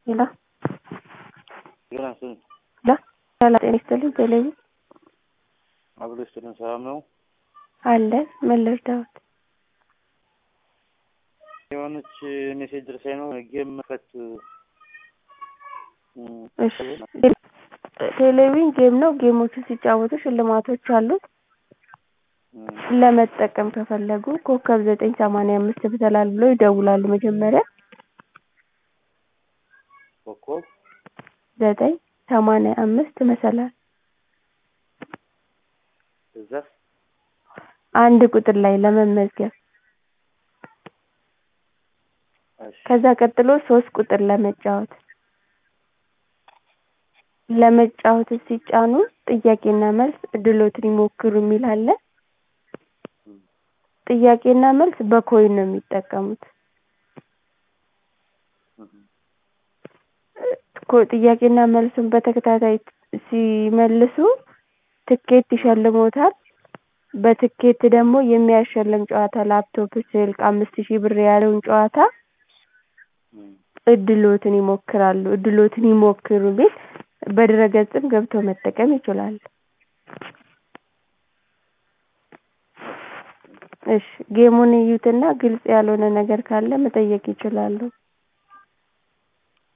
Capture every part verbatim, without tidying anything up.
ሄሎ ዮናስን ላ ሰላም ጤና ይስጥልኝ። ቴሌቪ አብዱልሰላም ሰላም ነው አለ ምን ልርዳዎት? የሆነች ሜሴጅ ደርሳኝ ነው ጌም መክፈት። እሺ ቴሌቪዥን ጌም ነው። ጌሞችን ሲጫወቱ ሽልማቶች አሉት። ለመጠቀም ከፈለጉ ኮከብ ዘጠኝ ሰማንያ አምስት ብተላል ብለው ይደውላሉ። መጀመሪያ ኮከብ ዘጠኝ ሰማንያ አምስት መሰላል እዛ አንድ ቁጥር ላይ ለመመዝገብ ከዛ ቀጥሎ ሶስት ቁጥር ለመጫወት ለመጫወት ሲጫኑ ጥያቄና መልስ እድሎትን ይሞክሩ የሚል አለ። ጥያቄና መልስ በኮይን ነው የሚጠቀሙት። ጥያቄና መልሱን በተከታታይ ሲመልሱ ትኬት ይሸልሞታል። በትኬት ደግሞ የሚያሸልም ጨዋታ ላፕቶፕ ስልክ አምስት ሺህ ብር ያለውን ጨዋታ እድሎትን ይሞክራሉ። እድሎትን ይሞክሩ ቢል በድረገጽም ገብተው መጠቀም ይችላሉ። እሺ ጌሙን ይዩትና ግልጽ ያልሆነ ነገር ካለ መጠየቅ ይችላሉ።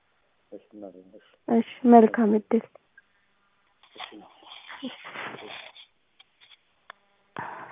እሺ መልካም እድል።